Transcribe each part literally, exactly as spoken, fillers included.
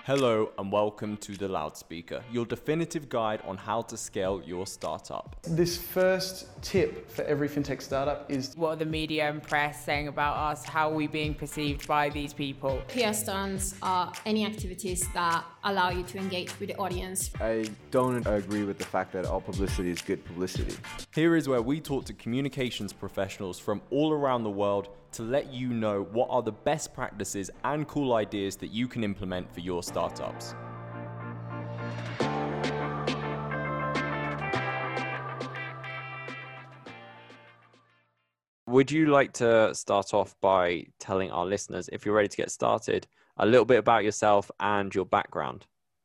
Hello and welcome to The Loudspeaker, your definitive guide on how to scale your startup. This first tip for every fintech startup is what are the media and press saying about us? How are we being perceived by these people? P R stunts are any activities that allow you to engage with the audience. I don't agree with the fact that all publicity is good publicity. Here is where we talk to communications professionals from all around the world to let you know what are the best practices and cool ideas that you can implement for your startups. Would you like to start off by telling our listeners, if you're ready to get started, a little bit about yourself and your background?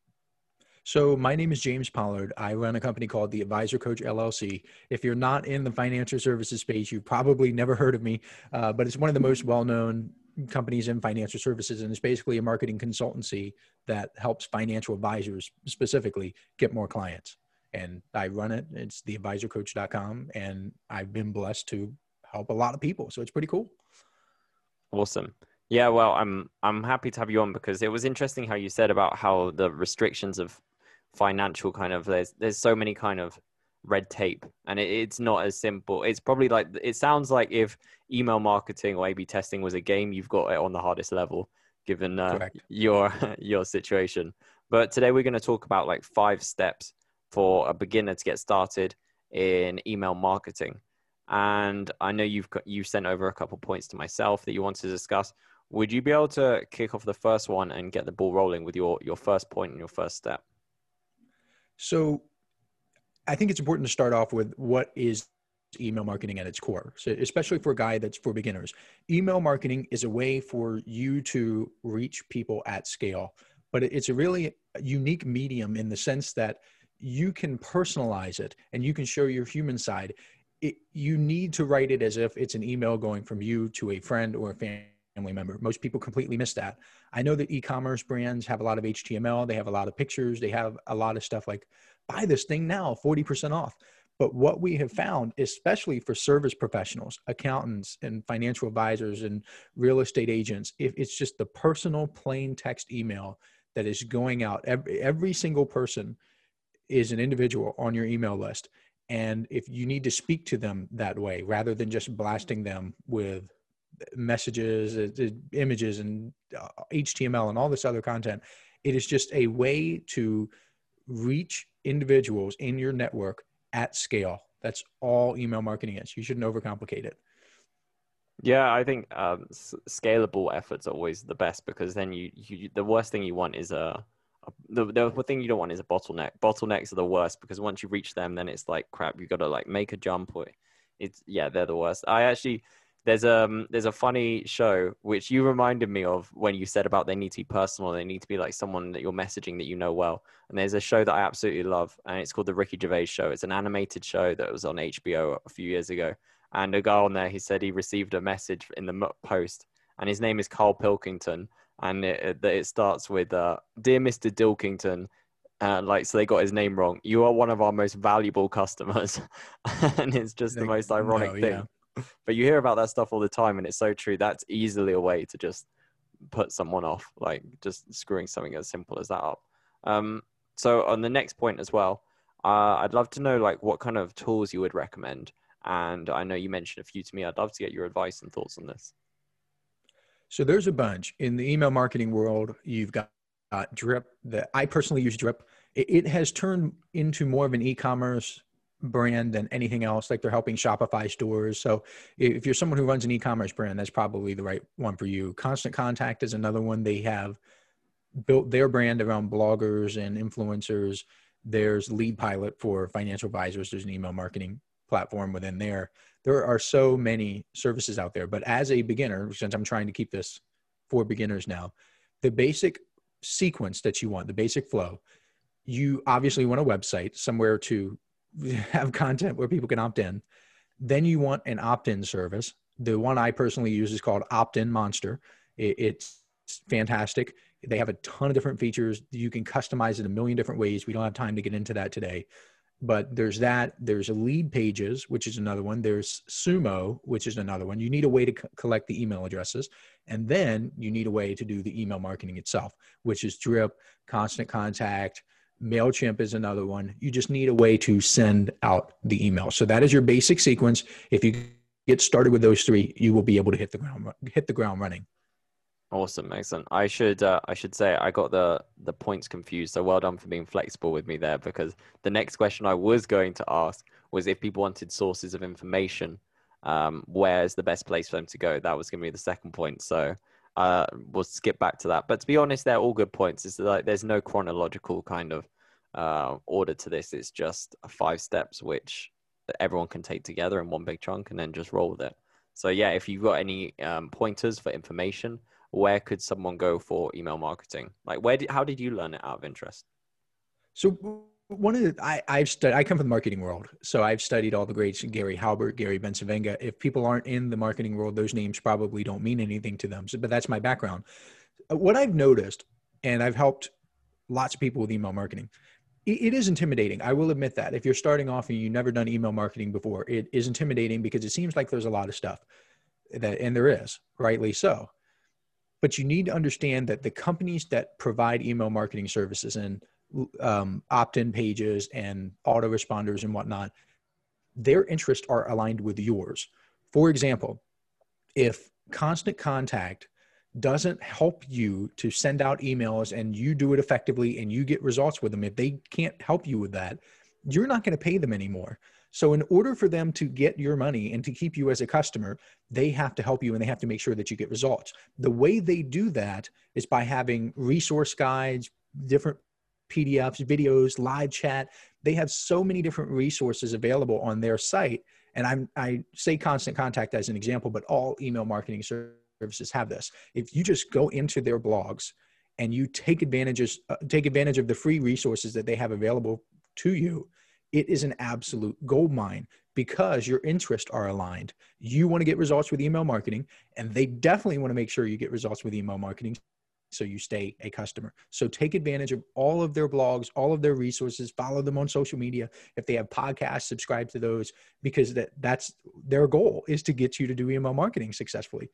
So my name is James Pollard. I run a company called The Advisor Coach L L C. If you're not in the financial services space, you've probably never heard of me, uh, but it's one of the most well-known companies in financial services. And it's basically a marketing consultancy that helps financial advisors specifically get more clients. And I run it. It's the advisor coach dot com. And I've been blessed to help a lot of people. So it's pretty cool. Awesome. Yeah, well, I'm I'm happy to have you on because it was interesting how you said about how the restrictions of financial kind of there's there's so many kind of red tape, and it, it's not as simple. It's probably like it sounds like if email marketing or A B testing was a game, you've got it on the hardest level given uh, your your situation. But today we're going to talk about like five steps for a beginner to get started in email marketing. And I know you've got, you sent over a couple points to myself that you want to discuss. Would you be able to kick off the first one and get the ball rolling with your, your first point and your first step? So I think it's important to start off with what is email marketing at its core. So especially for a guy that's for beginners, email marketing is a way for you to reach people at scale, but it's a really unique medium in the sense that you can personalize it and you can show your human side. It, you need to write it as if it's an email going from you to a friend or a family family member. Most people completely miss that. I know that e-commerce brands have a lot of H T M L. They have a lot of pictures. They have a lot of stuff like buy this thing now, forty percent off. But what we have found, especially for service professionals, accountants and financial advisors and real estate agents, if it's just the personal plain text email that is going out, every, every single person is an individual on your email list. And if you need to speak to them that way, rather than just blasting them with messages, uh, images, and uh, H T M L and all this other content, it is just a way to reach individuals in your network at scale. That's all email marketing is. You shouldn't overcomplicate it. Yeah, I think um, s- scalable efforts are always the best because then you, you the worst thing you want is a, a the, the thing you don't want is a bottleneck. Bottlenecks are the worst because once you reach them, then it's like crap. You got to like make a jump. Or it's yeah, they're the worst. I actually. There's um there's a funny show which you reminded me of when you said about they need to be personal, they need to be like someone that you're messaging that you know well. And there's a show that I absolutely love, and it's called The Ricky Gervais Show. It's an animated show that was on H B O a few years ago. And a guy on there, he said he received a message in the post, and his name is Carl Pilkington, and it it, it starts with uh, "Dear Mister Dilkington." Uh, like, so they got his name wrong. You are one of our most valuable customers, and it's just the most ironic no, thing. Yeah. But you hear about that stuff all the time, and it's so true. That's easily a way to just put someone off, like just screwing something as simple as that up. Um, so on the next point as well, uh, I'd love to know like what kind of tools you would recommend. And I know you mentioned a few to me. I'd love to get your advice and thoughts on this. So there's a bunch in the email marketing world. You've got uh, Drip. That I personally use Drip. It, it has turned into more of an e-commerce brand than anything else. Like they're helping Shopify stores. So if you're someone who runs an e-commerce brand, that's probably the right one for you. Constant Contact is another one. They have built their brand around bloggers and influencers. There's Lead Pilot for financial advisors. There's an email marketing platform within there. There are so many services out there, but as a beginner, since I'm trying to keep this for beginners now, the basic sequence that you want, the basic flow, you obviously want a website, somewhere to have content where people can opt in. Then you want an opt-in service. The one I personally use is called Opt-in Monster. It, it's fantastic. They have a ton of different features. You can customize it a million different ways. We don't have time to get into that today. but there's that. There's Lead Pages, which is another one. There's Sumo, which is another one. You need a way to c- collect the email addresses. And then you need a way to do the email marketing itself, which is Drip, Constant Contact, MailChimp is another one. You just need a way to send out the email. So that is your basic sequence. If you get started with those three, you will be able to hit the ground, hit the ground running. Awesome, excellent. I should uh, I should say I got the the points confused. So well done for being flexible with me there, because the next question I was going to ask was if people wanted sources of information, um, where's the best place for them to go? That was going to be the second point. So uh, we'll skip back to that. But to be honest, they're all good points. It's like there's no chronological kind of uh, order to this. It's just five steps which everyone can take together in one big chunk and then just roll with it. So yeah, if you've got any um, pointers for information, where could someone go for email marketing? Like, where did, how did you learn it out of interest? So one of the, I, I've studied, I come from the marketing world. So I've studied all the greats, Gary Halbert, Gary Bencivenga. If people aren't in the marketing world, those names probably don't mean anything to them. So, but that's my background. What I've noticed, and I've helped lots of people with email marketing, it, it is intimidating. I will admit that. If you're starting off and you've never done email marketing before, it is intimidating because it seems like there's a lot of stuff that, and there is, rightly so. But you need to understand that the companies that provide email marketing services and um, opt-in pages and autoresponders and whatnot, their interests are aligned with yours. For example, if Constant Contact doesn't help you to send out emails and you do it effectively and you get results with them, if they can't help you with that, you're not going to pay them anymore. So in order for them to get your money and to keep you as a customer, they have to help you and they have to make sure that you get results. The way they do that is by having resource guides, different P D Fs, videos, live chat. They have so many different resources available on their site. And I'm, I say Constant Contact as an example, but all email marketing services have this. If you just go into their blogs and you take advantages, uh, take advantage of the free resources that they have available to you, it is an absolute gold mine because your interests are aligned. You want to get results with email marketing, and they definitely want to make sure you get results with email marketing so you stay a customer. So take advantage of all of their blogs, all of their resources, follow them on social media. If they have podcasts, subscribe to those, because that, that's their goal, is to get you to do email marketing successfully.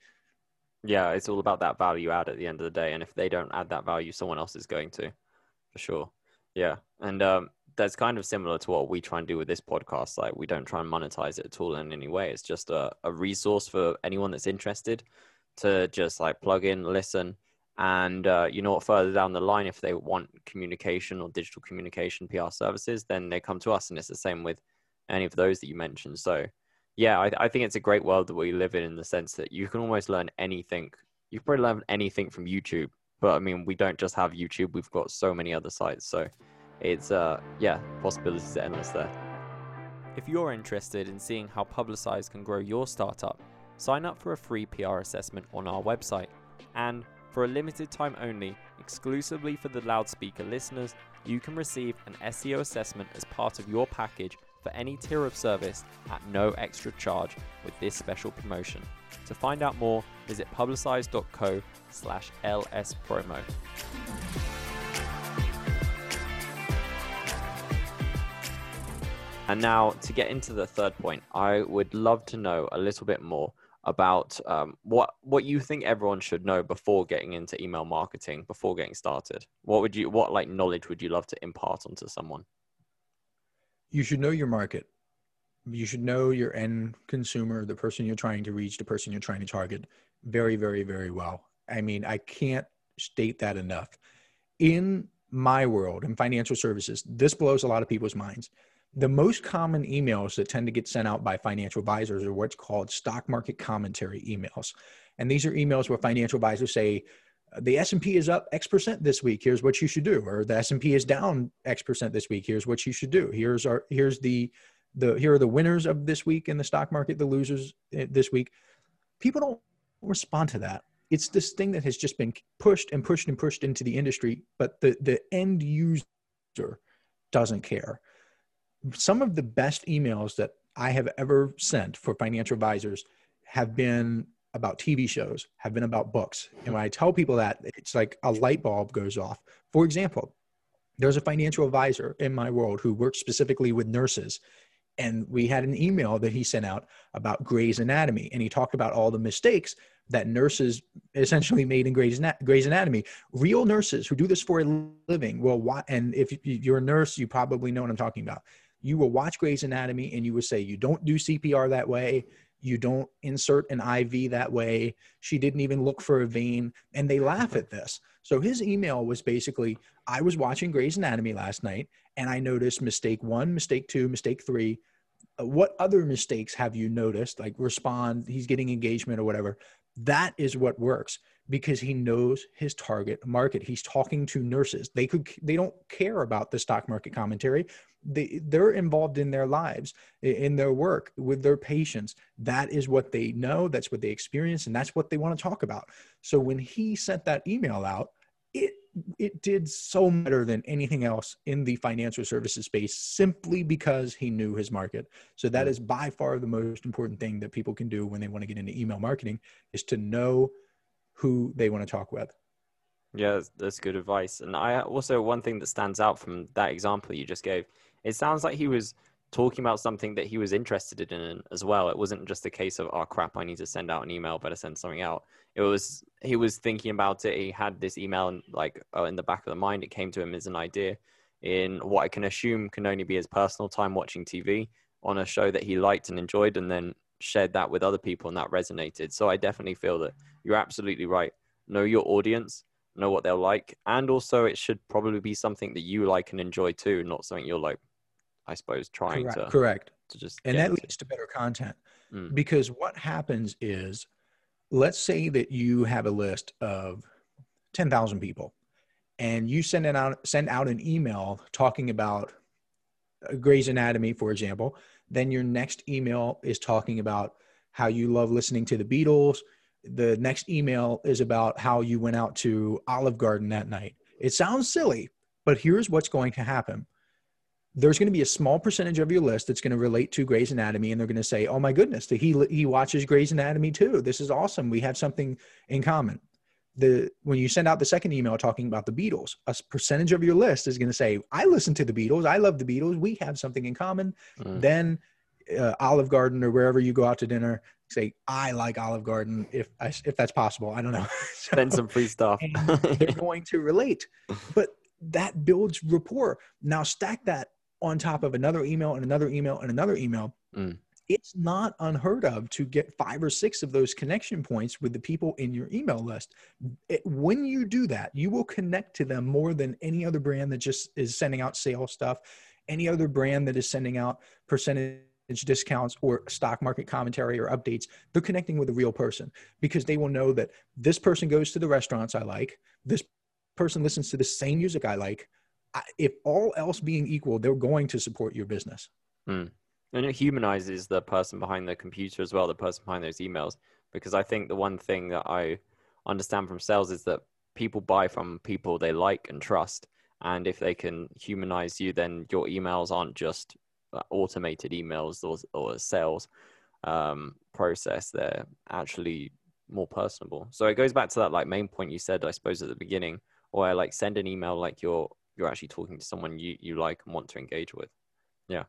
Yeah, it's all about that value add at the end of the day. And if they don't add that value, someone else is going to, for sure. Yeah. And um, that's kind of similar to what we try and do with this podcast. Like, we don't try and monetize it at all in any way. It's just a, a resource for anyone that's interested to just like plug in, listen. And, uh, you know what, further down the line, if they want communication or digital communication, P R services, then they come to us. And it's the same with any of those that you mentioned. So yeah, I, I think it's a great world that we live in, in the sense that you can almost learn anything. You can probably learn anything from YouTube, but I mean, we don't just have YouTube. We've got so many other sites. So it's, uh, yeah, possibilities are endless there. If you're interested in seeing how Publicize can grow your startup, sign up for a free P R assessment on our website. And for a limited time only, exclusively for the Loudspeaker listeners, you can receive an S E O assessment as part of your package for any tier of service at no extra charge with this special promotion. To find out more, visit publicize.co slash LS promo. And now, to get into the third point, I would love to know a little bit more about um, what what you think everyone should know before getting into email marketing, before getting started. What would you, what like knowledge would you love to impart onto someone? You should know your market. You should know your end consumer, the person you're trying to reach, the person you're trying to target very, very, very well. I mean, I can't state that enough. In my world, in financial services, this blows a lot of people's minds. The most common emails that tend to get sent out by financial advisors are what's called stock market commentary emails. And these are emails where financial advisors say, the S and P is up X percent this week. Here's what you should do. Or the S and P is down X percent this week. Here's what you should do. Here's our, here's the, the, here are the winners of this week in the stock market, the losers this week. People don't respond to that. It's this thing that has just been pushed and pushed and pushed into the industry, but the, the end user doesn't care. Some of the best emails that I have ever sent for financial advisors have been about T V shows, have been about books. And when I tell people that, it's like a light bulb goes off. For example, There's a financial advisor in my world who works specifically with nurses. And we had an email that he sent out about Grey's Anatomy. And he talked about all the mistakes that nurses essentially made in Grey's, Grey's Anatomy. Real nurses who do this for a living will watch, and if you're a nurse, you probably know what I'm talking about. You will watch Grey's Anatomy and you will say, you don't do C P R that way. You don't insert an I V that way. She didn't even look for a vein. And they laugh at this. So his email was basically, I was watching Grey's Anatomy last night and I noticed mistake one, mistake two, mistake three. What other mistakes have you noticed? Like respond, he's getting engagement or whatever. That is what works because he knows his target market. He's talking to nurses. They could, they don't care about the stock market commentary. They, they're involved in their lives, in their work, with their patients. That is what they know. That's what they experience. And that's what they want to talk about. So when he sent that email out, it, it did so much better than anything else in the financial services space simply because he knew his market. So that is by far the most important thing that people can do when they want to get into email marketing is to know who they want to talk with. Yeah, that's, that's good advice. And I also, one thing that stands out from that example you just gave, it sounds like he was talking about something that he was interested in as well. It wasn't just a case of, oh crap, I need to send out an email, better send something out. It was, he was thinking about it. He had this email like uh, in the back of the mind. It came to him as an idea in what I can assume can only be his personal time watching T V on a show that he liked and enjoyed, and then shared that with other people, and that resonated. So I definitely feel that you're absolutely right. Know your audience, know what they'll like. And also it should probably be something that you like and enjoy too, not something you're like, I suppose, trying Correct. to correct. to just and get that into. leads to better content Mm. because what happens is, let's say that you have a list of ten thousand people and you send it out, send out an email talking about Grey's Anatomy, for example. Then your next email is talking about how you love listening to the Beatles. The next email is about how you went out to Olive Garden that night. It sounds silly, but here's what's going to happen. There's going to be a small percentage of your list that's going to relate to Grey's Anatomy, and they're going to say, oh my goodness, he, he watches Grey's Anatomy too. This is awesome. We have something in common. The, when you send out the second email talking about the Beatles, a percentage of your list is going to say, I listen to the Beatles. I love the Beatles. We have something in common. Mm. Then uh, Olive Garden or wherever you go out to dinner, say, I like Olive Garden if I, if that's possible. I don't know. So, Send some free stuff. They're going to relate, but that builds rapport. Now stack that on top of another email and another email and another email. Mm. It's not unheard of to get five or six of those connection points with the people in your email list. It, when you do that, you will connect to them more than any other brand that just is sending out sales stuff, any other brand that is sending out percentage discounts or stock market commentary or updates. They're connecting with a real person because they will know that this person goes to the restaurants I like. This person listens to the same music I like. I, if all else being equal, they're going to support your business. Mm. And it humanizes the person behind the computer as well, the person behind those emails. Because I think the one thing that I understand from sales is that people buy from people they like and trust. And if they can humanize you, then your emails aren't just automated emails or, or a sales um, process. They're actually more personable. So it goes back to that like main point you said, I suppose, at the beginning, or like send an email like you're you're actually talking to someone you, you like and want to engage with. Yeah.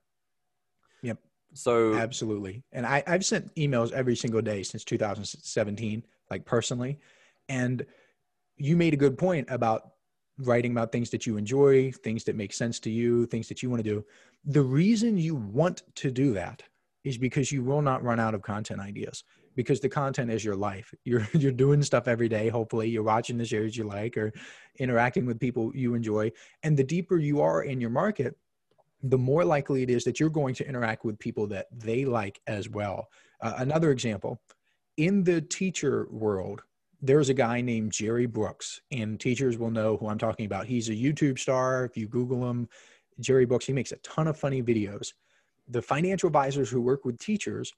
Yep. So absolutely. And I, I've sent emails every single day since two thousand seventeen, like personally. And you made a good point about writing about things that you enjoy, things that make sense to you, things that you want to do. The reason you want to do that is because you will not run out of content ideas, because the content is your life. You're, you're doing stuff every day. Hopefully you're watching the series you like or interacting with people you enjoy. And the deeper you are in your market, the more likely it is that you're going to interact with people that they like as well. Uh, another example, in the teacher world, there's a guy named Jerry Brooks, and teachers will know who I'm talking about. He's a YouTube star. If you Google him, Jerry Brooks, he makes a ton of funny videos. The financial advisors who work with teachers,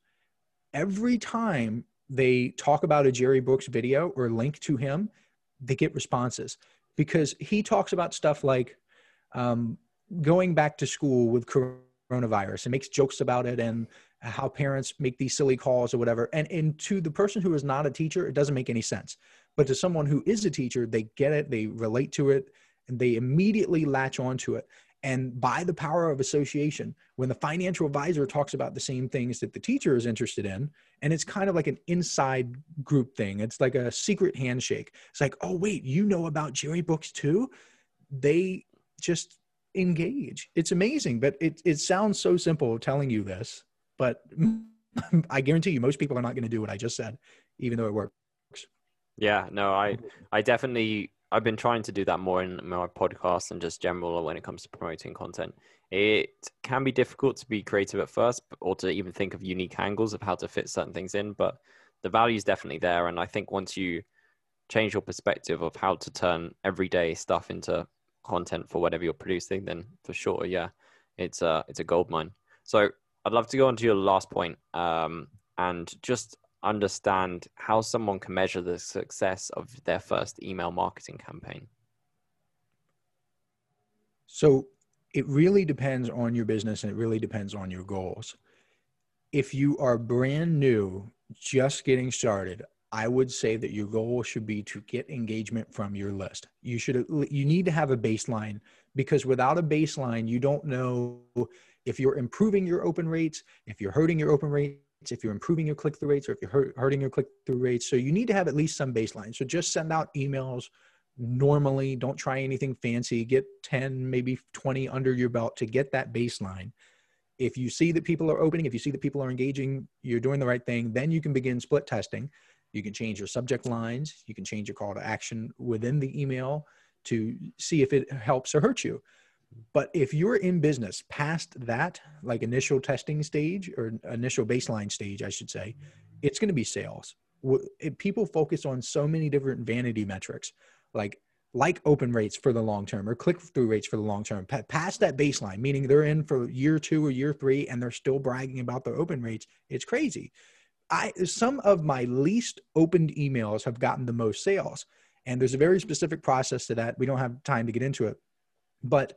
every time they talk about a Jerry Brooks video or link to him, they get responses because he talks about stuff like um, going back to school with coronavirus and makes jokes about it and how parents make these silly calls or whatever. And, and to the person who is not a teacher, it doesn't make any sense. But to someone who is a teacher, they get it, they relate to it, and they immediately latch onto it. And by the power of association, when the financial advisor talks about the same things that the teacher is interested in, and it's kind of like an inside group thing, it's like a secret handshake. It's like, oh, wait, you know about Jerry Books too? They just engage. It's amazing, but it, it sounds so simple telling you this, but I guarantee you most people are not going to do what I just said, even though it works. Yeah, no, I, I definitely, I've been trying to do that more in my podcast and just general when it comes to promoting content. It can be difficult to be creative at first, or to even think of unique angles of how to fit certain things in, but the value is definitely there. And I think once you change your perspective of how to turn everyday stuff into content for whatever you're producing, then for sure, yeah, it's a, it's a gold mine. So I'd love to go on to your last point, um, and just understand how someone can measure the success of their first email marketing campaign. So it really depends on your business, and it really depends on your goals. If you are brand new, just getting started, I would say that your goal should be to get engagement from your list. You should, you need to have a baseline, because without a baseline, you don't know if you're improving your open rates, if you're hurting your open rates, if you're improving your click-through rates, or if you're hurt, hurting your click-through rates. So you need to have at least some baseline. So just send out emails normally. Don't try anything fancy. Get ten, maybe twenty under your belt to get that baseline. If you see that people are opening, if you see that people are engaging, you're doing the right thing, then you can begin split testing. You can change your subject lines. You can change your call to action within the email to see if it helps or hurts you. But if you're in business past that, like initial testing stage or initial baseline stage, I should say, it's going to be sales. People focus on so many different vanity metrics, like like open rates for the long term or click-through rates for the long term. Past that baseline, meaning they're in for year two or year three and they're still bragging about their open rates. It's crazy. I, some of my least opened emails have gotten the most sales. And there's a very specific process to that. We don't have time to get into it. But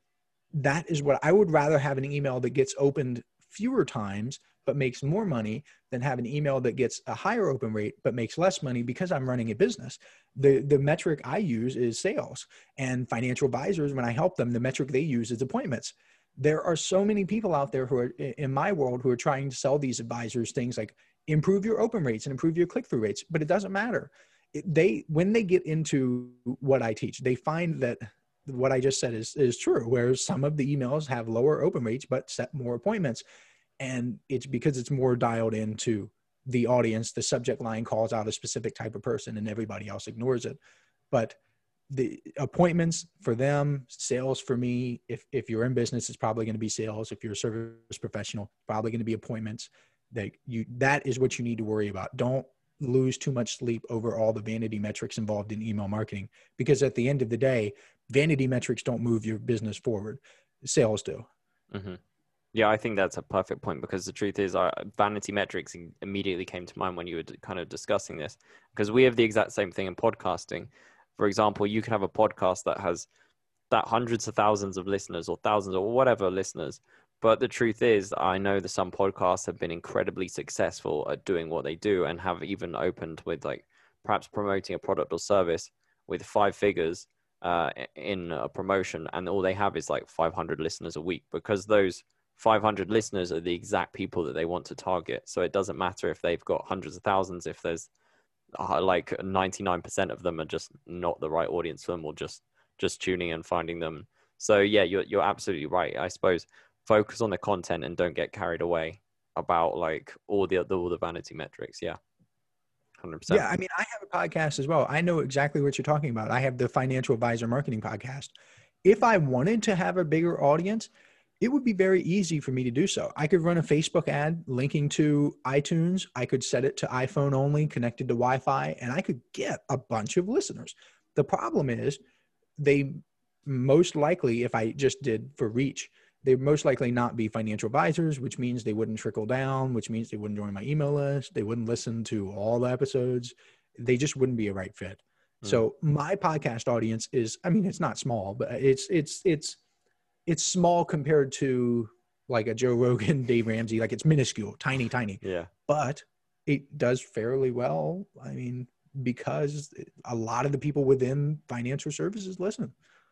that is what I would rather have, an email that gets opened fewer times but makes more money than have an email that gets a higher open rate but makes less money, because I'm running a business. The, the metric I use is sales, and financial advisors, when I help them, the metric they use is appointments. There are so many people out there who are in my world who are trying to sell these advisors things like improve your open rates and improve your click-through rates, but it doesn't matter. It, they, when they get into what I teach, they find that what I just said is, is true, where some of the emails have lower open rates, but set more appointments. And it's because it's more dialed into the audience. The subject line calls out a specific type of person and everybody else ignores it. But the appointments for them, sales for me, if, if you're in business, it's probably going to be sales. If you're a service professional, probably going to be appointments. That you, that is what you need to worry about. Don't lose too much sleep over all the vanity metrics involved in email marketing, because at the end of the day, vanity metrics don't move your business forward. Sales do. Mm-hmm. Yeah, I think that's a perfect point, because the truth is, our vanity metrics immediately came to mind when you were kind of discussing this, because we have the exact same thing in podcasting. For example, you can have a podcast that has that hundreds of thousands of listeners or thousands or whatever listeners. But the truth is, I know that some podcasts have been incredibly successful at doing what they do, and have even opened with like perhaps promoting a product or service with five figures uh, in a promotion, and all they have is like five hundred listeners a week, because those five hundred listeners are the exact people that they want to target. So it doesn't matter if they've got hundreds of thousands, if there's uh, like ninety-nine percent of them are just not the right audience for them, or just, just tuning and finding them. So yeah, you're, you're absolutely right. I suppose focus on the content and don't get carried away about like all the, all the vanity metrics. Yeah. one hundred percent. Yeah. I mean, I have a podcast as well. I know exactly what you're talking about. I have the Financial Advisor Marketing Podcast. If I wanted to have a bigger audience, it would be very easy for me to do so. I could run a Facebook ad linking to iTunes. I could set it to iPhone only, connected to Wi-Fi, and I could get a bunch of listeners. The problem is they most likely, if I just did for reach, they'd most likely not be financial advisors, which means they wouldn't trickle down, which means they wouldn't join my email list. They wouldn't listen to all the episodes. They just wouldn't be a right fit. Mm. So my podcast audience is, I mean, it's not small, but it's, it's, it's, it's small compared to like a Joe Rogan, Dave Ramsey, like it's minuscule, tiny, tiny. Yeah. But it does fairly well. I mean, because a lot of the people within financial services listen.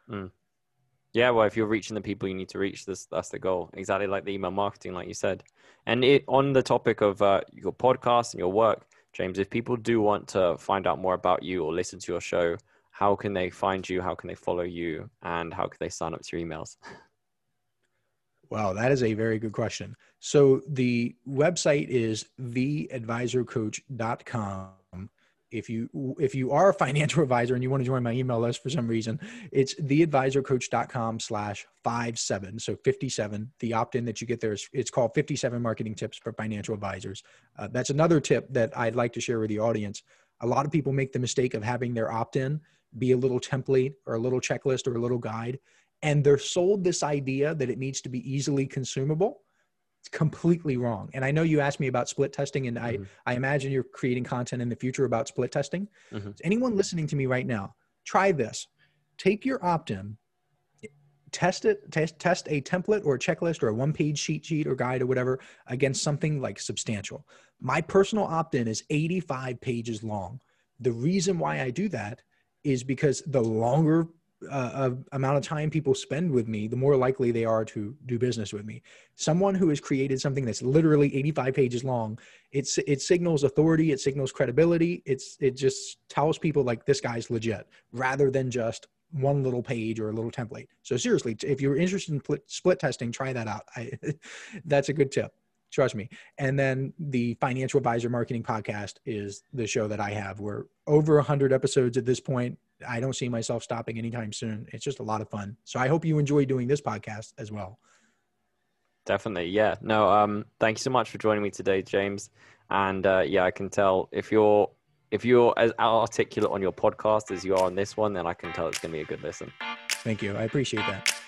Mm. Yeah, well, if you're reaching the people you need to reach, this that's the goal. Exactly like the email marketing, like you said. And it on the topic of uh, your podcast and your work, James, if people do want to find out more about you or listen to your show, how can they find you? How can they follow you? And how can they sign up to your emails? Wow, that is a very good question. So the website is the advisor coach dot com. If you if you are a financial advisor and you want to join my email list for some reason, it's the advisor coach dot com slash five seven. So fifty-seven. The opt-in that you get there is it's called fifty-seven Marketing Tips for Financial Advisors. Uh, that's another tip that I'd like to share with the audience. A lot of people make the mistake of having their opt-in be a little template or a little checklist or a little guide, and they're sold this idea that it needs to be easily consumable. It's completely wrong. And I know you asked me about split testing, and I, mm-hmm. I imagine you're creating content in the future about split testing. Mm-hmm. Anyone listening to me right now, try this. Take your opt-in, test it, test, test a template or a checklist or a one-page cheat sheet or guide or whatever against something like substantial. My personal opt-in is eighty-five pages long. The reason why I do that is because the longer Uh, amount of time people spend with me, the more likely they are to do business with me. Someone who has created something that's literally eighty-five pages long, it's it signals authority, it signals credibility. It's it just tells people like this guy's legit, rather than just one little page or a little template. So seriously, if you're interested in split testing, try that out. I, that's a good tip. Trust me. And then the Financial Advisor Marketing Podcast is the show that I have. We're over one hundred episodes at this point. I don't see myself stopping anytime soon. It's just a lot of fun. So I hope you enjoy doing this podcast as well. Definitely. Yeah. No, um, thank you so much for joining me today, James. And uh, yeah, I can tell if you're, if you're as articulate on your podcast as you are on this one, then I can tell it's going to be a good listen. Thank you. I appreciate that.